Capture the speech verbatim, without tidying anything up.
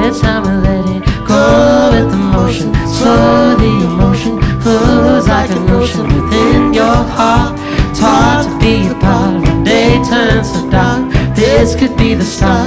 it's time to let it go with the motion. Slow the emotion flows like an ocean within your heart. It's hard to be apart when day turns to dark. This could be the start